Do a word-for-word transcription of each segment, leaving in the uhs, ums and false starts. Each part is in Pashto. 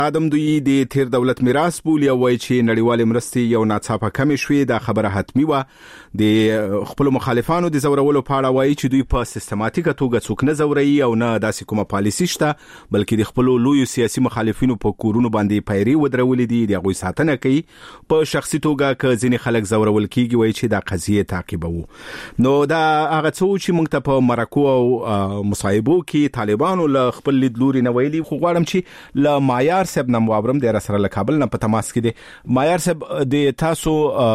ادم دوی د تیر دولت میراث بولی او چې نړیوال مرستې یو ناڅاپه کم شوې د خبره حتمی و د خپل مخالفانو د زورولو په اړه وایي چې دوی په سیستماتیکه توګه څوک نه زوري او نه داسې کومه پالیسي شته بلکې د خپل لوی سیاسي مخالفینو په کورونو باندې پیری ودرولې دي د غوي ساتنه کوي په شخصي توګه ک ځینې خلک زورول کیږي وایي چې دا قضیه تعقیبوي نو دا هغه څه چې موږ ته په مرکو او مصايبو کې طالبانو له خپل لیدلوري نه ویلي خو غواړم چې ل معیار سب نن وابرم د سره له کابل نه په تماس کې دي معیار سب د تاسو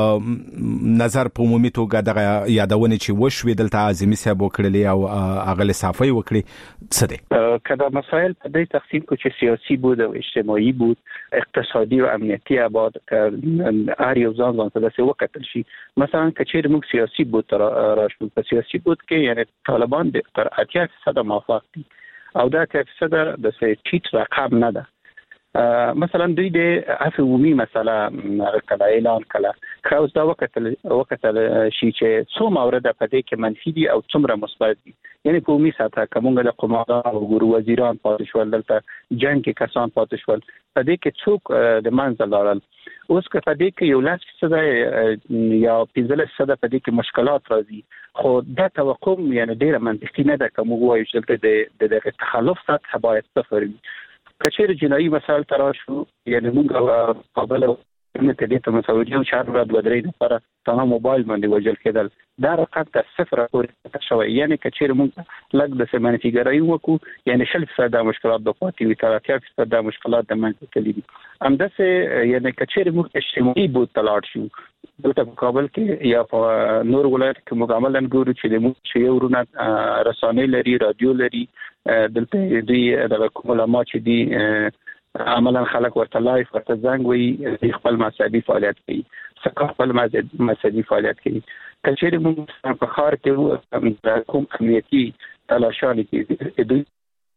نظر په عمومي توګه د یادونه چې وشوي دلته اعظمي صاحب وکړلې او اغل صافي وکړي څه دي کدا مسائل په دې تقسیم کو چې سیاسي بود او اجتماعي بود اقتصادي او امنیتي آباد هر یو ځان ځان ته څه وکړل شي مثلا کچېر موږ سیاسي بود تر راشو په سیاسي بود کې یعنی طالبان د تر اتیا فیصد موافق دي او دا اتیا فیصد د څه ټیټ رقم نه ده مثلا دوی د عفو عمومي مسله کله اعلان کله خاص دا وخت وخت شي چې څو مورد په دې کې منفي دي او څومره مثبت دي یعنی په عمومي ساته کومه د قوماندان او ګورو وزیران پاتې شول دلته جنگ کې کسان پاتې شول په دې کې څوک د منځ لاړل اوس که په دې کې یو لاس څه یا پنځله څه په دې کې مشکلات راځي خو دا توقع یعنی ډیره منطقي نه ده کوم وایي چې د د تخلف سطح باید صفر وي کچېر جنایي مسائل تراشو یعنی موږ قابل نه تدې ته مساوي او چار ورځې بدرې لپاره تمام موبایل باندې وجل کېدل دا رقم ته صفر پورې شوی یعنی کچېر موږ لګ د سیمانتي ګرایي وکړو یعنی شل فیصد د مشکلات د پاتې وي تر اتیا فیصد د مشکلات د منځ ته لیدي همداسې یعنی کچېر موږ اجتماعي بود تلاړ شو دلته په کابل کې یا په نور ولایت کې موږ عملاً ګورو چې د موږ چې یو ورونه رسانې لري رادیو لري دلته دوی د علماء چې دي عملاً خلک ورته لایف ورته زنګ وي خپل مذهبي فعالیت کوي څنګه خپل مذهبي فعالیت کوي کچېر موږ په خار کې کوم امنیتي تلاشانې کې دوی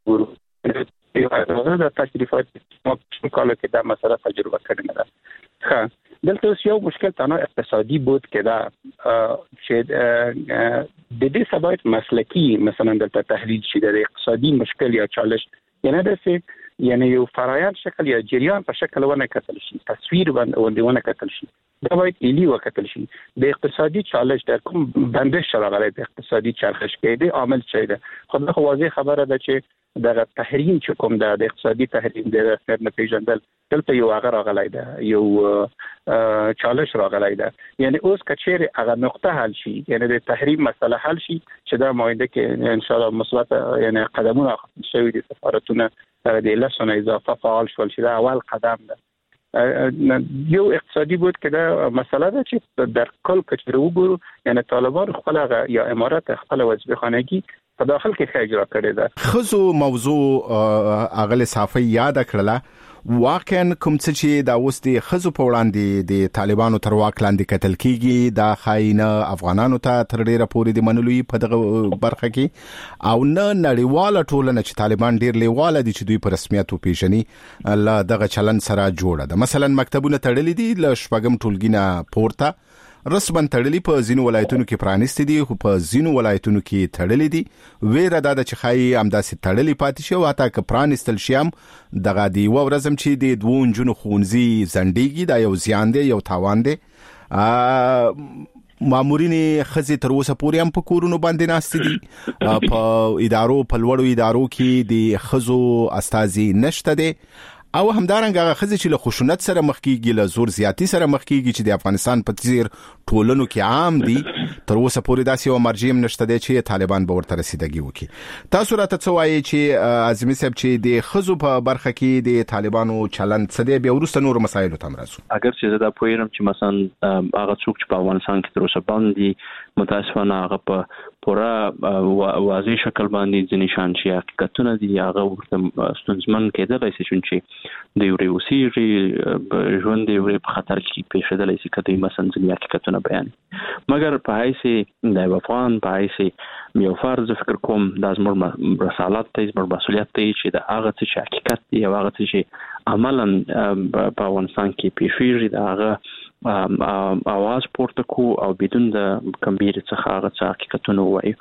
ورو د تشریفات په کال کې دا مسله تجربه کړې ده ښه دلته اوس یو مشکل تنها اقتصادي بود کې دا چې د دې سبب مسلکی مثلا دلته تحلیل شي د اقتصادي مشکل یا چالش یعنی د یعنی یو فرایند شکل یا جریان په شکل ونه کتل شي تصویر باندې ونه کتل شي دا باید ایلی وکتل شي د اقتصادي چالش در کوم بندش راغلی د اقتصادي چرخش کې د عامل چي ده خو دا واضح خبره ده چې د تحریم چې کوم د اقتصادي تحریم د خپل نتیجندل دلته یو هغه راغلی ده یو چالش راغلی ده یعنی اوس کچېر هغه نقطه حل شي یعنی د تحریم مسله حل شي چې دا ماینده کې ان شاء الله مثبت یعنی قدمونه شوي دي سفارتونه د لسونه اضافه فعال شول چې دا اول قدم ده یو اقتصادي بود که دا مسئله ده چې در کل کچر وګورو یعنی طالبان خپل یا امارات خپل وظیفه خانگی په داخل کې ښه اجرا کړې ده خزو موضوع اغل صافي یاد کړله واقعا کوم څه چې دا اوس د خزو په وړاندې د طالبانو تر واک لاندې قتل کیږي دا خاينه افغانانو ته تر ډیره پورې د منلوي په دغه برخه کې او نه نړیواله ټولنه چې طالبان ډیر لیواله دي چې دوی په رسمیت پیژني الله دغه چلن سره جوړه ده مثلا مکتبونه تړلې دي ل شپږم ټولګینه پورته رسمن تړلې په ځینو ولایتونو کې پرانیستي دي خو په ځینو ولایتونو کې تړلې دي ویره دا چې خای امداسي تړلې پاتې شو اته ک پرانیستل شيم دغه دی و ورځم چې د دوه جنو خونزي زندګي دا یو زیان دی یو تاوان دی مامورین خزي تر اوسه پورې هم په کورونو باندې ناشتي دي په ادارو په لوړو ادارو کې د خزو استازي نشته دي او همدارنګه هغه خزي چې له خشونت سره مخ کیږي له زور زیاتی سره مخ کیږي چې د افغانستان په تیر ټولنو کې عام دي تر اوسه پورې داسې یو مرجیم نشته دی چې طالبان به ورته رسیدګي وکړي تاسو راته څه وایي چې اعظمي صاحب چې د خزو په برخه کې د طالبانو چلند څه دی بیا ورسته نور مسایل ته مرسو اگر چې دا پوهیږم چې مثلا هغه څوک چې په افغانستان کې تر اوسه باندې متاسفانه هغه په پورا واضح شکل باندې ځینې شان چې حقیقتونه دي هغه ورته ستونزمن کېدلی شي چې د یو ریوسی ژوند دی په خطر کې پیښېدلی شي کله مثلا ځینې حقیقتونه بیان مګر په هیڅ د افغان په هیڅ یو فرض فکر کوم د زموږ رسالت ته زموږ مسؤلیت ته چې د هغه څه چې حقیقت دی او هغه څه چې عملاً په افغانستان کې پیښیږي د هغه اواز پورته کو او بدون د کمبیر څخه هغه څه حقیقتونه وایي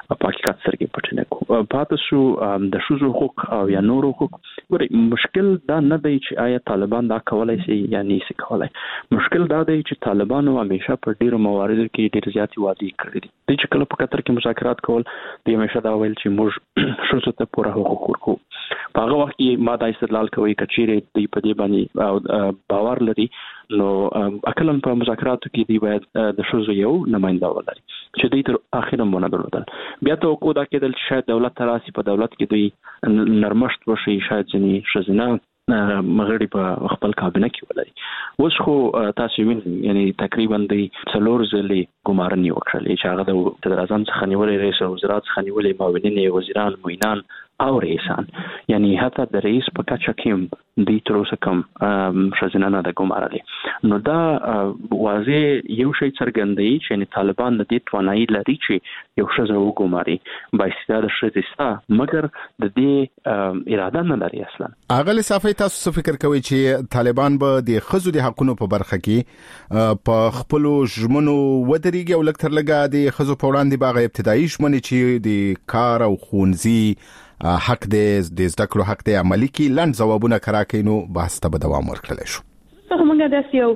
په حقیقت سره پټ نه کو پاتې شو د شوزو حقوق او یا نور حقوق. ګورې مشکل دا نه دی چې آیا طالبان دا کولای شي یا نه شي کولای. مشکل دا دی چې طالبانو همیشه په ډیرو مواردو کې ډیر زیات وعده کړې دي. د چې کله په قطر کې مذاکرات کول د همیشه دا ویل چې موږ شوزو ته پوره حقوق ورکو. په هغه وخت کې ما دا استدلال کوي کچېره د په دې باندې باور لري نو اکلن په مذاکراتو کې دی باید د شوزو یو نماینده ولري چې دوی تر اخره مونږ درلودل. بیا ته کو دا کېدل چې شاید دولت تراسي په دولت کې دوی نرمشت وشي شاید ځنی شزنه مغربي په خپل کابینه کې ولري. اوس خو تاسو وینئ یعنی تقریبا د څلور ځلې ګمارنې وکړلې چې هغه د صدر اعظم څخه نیولې رئیس وزرا څخه نیولې معاونین وزیران معینان او رئیسان یعنی حتی د رئیس په کچه کې د تر اوسه کوم شزنه نه د ګمارلې. نو دا واضح یو شی څرګندوي چې طالبان د دې توانایي لري چې یو شزه وګماري بایستاده شزستا مګر د دې اراده نه لري اصلا. اغل صافي تاسو څه فکر کوئ چې طالبان به د خزو د حقونو په برخه کې په خپل ژمنو ودرېږي او لکتر لګا د خزو په وړاندې باغ ابتدایي ژمنې چې د کار او خونځي حق دې د زده کړو حق دې عملی کې لاند جوابونه کراکینو بحث ته به دوام ورکړل شو. موږ د یو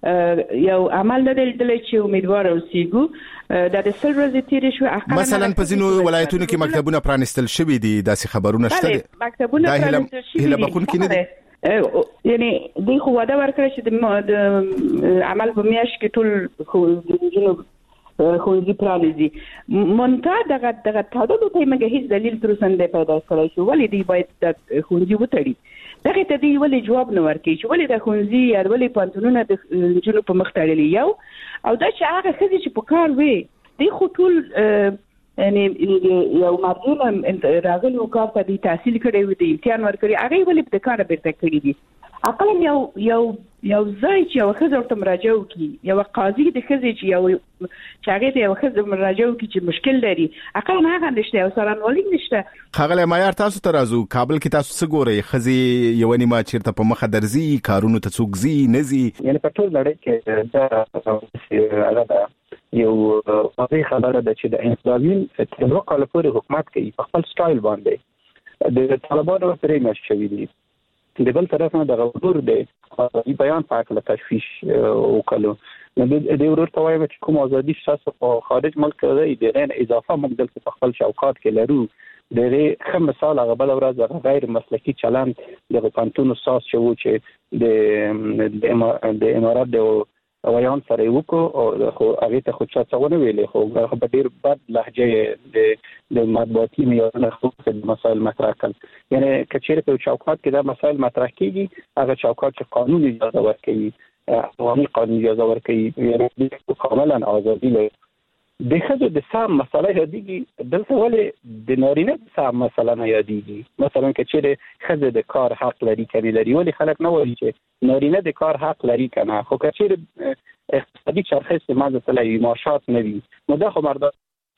یو عمل درلودل چې امیدوار اوسېګو د د سل ورځې تیر شو مثلا په ځینو ولایتونو کې مکتبونه پرانستل شوي دي داسې خبرونه شته. مکتبونه پرانستل شوي هله بخون کې نه دي یعنی د خو واده ورکړل چې د عمل په میاش کې ټول خو جنوب خونځي پرانیزي مونږ دغه دغه تاسو ته موږ هیڅ دلیل تر اوسه پیدا کړی شو ولې دی باید د خونځي وتړي. دغه ته دی ولې جواب نه ورکړي چې ولې د خونځي یا ولې پانتونونه د جنوب په مخ تړلي یو او دا چې هغه خزي چې په کار وي دی خو ټول یعنی یو مارجن راغلو کار ته دی تحصیل کړی وي دی امتحان ورکړي هغه ولې د کار بیرته کړی دي. اقل یو یو یو ځای چې یو خزر ته مراجعه وکړي یو قاضي د خزي چې یو چاغې ته یو خزر مراجعه وکړي چې مشکل لري اقل نه هغه نشته او سرانوالي نشته. خغله معیار تاسو ته راځو کابل کې تاسو څه ګورئ خزي یو نیمه چیرته په مخه درځي کارونو ته څوکزي نزي یعنی په ټول نړۍ کې دا هغه یو واضح خبره ده چې د انقلابین تر وقاله پورې حکومت کوي په خپل سټایل باندې د طالبانو پرې مش شوی دي. د بل طرف نه د غوړ د بیان په اړه تشویش وکړو نو د ورور ته وایم چې کوم ازادي شاسو په خارج ملک دی د غیر اضافه مقدل په خپل شوکات کې لرو د خم مثال هغه بل ورځ غیر مسلکی چلند د پانتون ساس شو چې د د امارات د ویان سره وکړو خو هغه ته خو څه ونه ویلې خو هغه په ډیر بد لهجه د د مطبوعاتي معیارونو خصوصا مسائل مطرح کړل. یعنی کچېره په چوکاټ کې دا مسائل مطرح کیږي هغه چوکاټ چې قانون اجازه ورکوي عوامي قانون اجازه ورکوي یعنی کاملا ازادي لري. د خځو د سم مسله یادېږي دلته ولې د نارینه د سم مسله نه یادېږي مثلا کچېره خځه د کار حق لري کني لري ولې خلک نه وایي چې نارینه د کار حق لري کنه خو کچېره اقتصادي چرخه استعمال مثلا معاشات نه وي نو دا خو مردا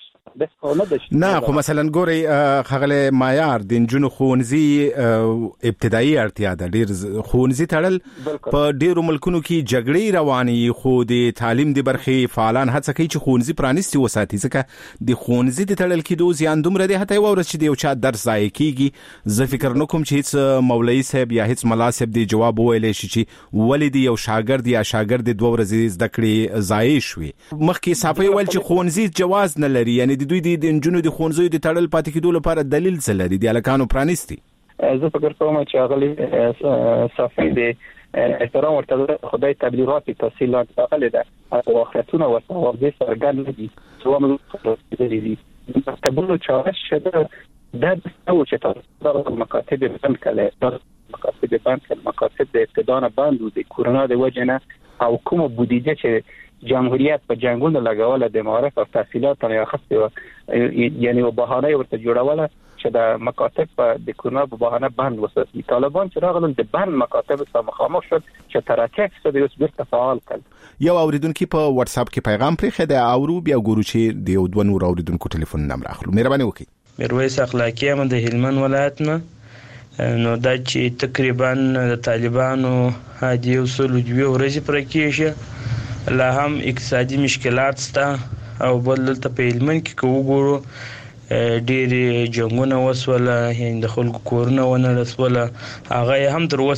نه خو مثلا ګوري خغله معیار د جنونو خونځي ابتدایي اړتیا ده ډیر خونځي تړل په ډیرو ملکونو کې جګړې رواني خو د تعلیم د برخې فعالان هڅه کوي چې خونځي پرانیستي وساتي ځکه د خونځي د تړل کې دوه زیان دومره دي حتی ورځ چې د یو چا درس ځای کیږي زه فکر نکوم چې هیڅ مولوی صاحب یا هیڅ ملا صاحب دی جواب ویلې شي چې ولې دی یو شاګرد یا شاګرد دوه ورځې زده کړې ځای شوي مخکې صافي ول چې خونځي جواز نه لري یعنی د دوی د انجونو د خونځو د تړل پاتې کېدو لپاره دلیل څه لري د الکانو پرانیستي. زه فکر کوم چې هغه صافي د احترام ورته خدای تبلیغات تحصیلات هغه ده او اخرتونه ورته ورځي سرګن دي څو موږ دي تبلو چارش شده د څو چې تاسو مکاتب بند کړل مکاتب بند کړل مکاتب د ابتدان بند د کورونا د وجنه او کوم بودیجه چې جمهوریت په جنگونو لګاوله د معارف او تحصیلات نه اخیسته یعنی په بهانه ورته جوړوله چې د مکاتب په د کورونا په بهانه بند وساتي. طالبان چې راغلل د بند مکاتب سره مخامخ شول چې ترکیب څه د اوس بیرته فعال کړ. یو اوریدونکو په واتس اپ کې پیغام پرې خده اورو بیا ګورو چې د یو دوه نور اوریدونکو ټلیفون نمبر اخلو. مهرباني وکړئ. میرویس اخلاقی هم د هلمند ولایت نه نو دا چې تقریبا د طالبانو هادي اصول دوی ورځې پر کېشه لا هم اقتصادي مشکلات ستا او بل ته په هلمند کې کو وګورو ډېر جنگونه وسوله، د خلکو کورونه ونه رسوله، هغه هم تر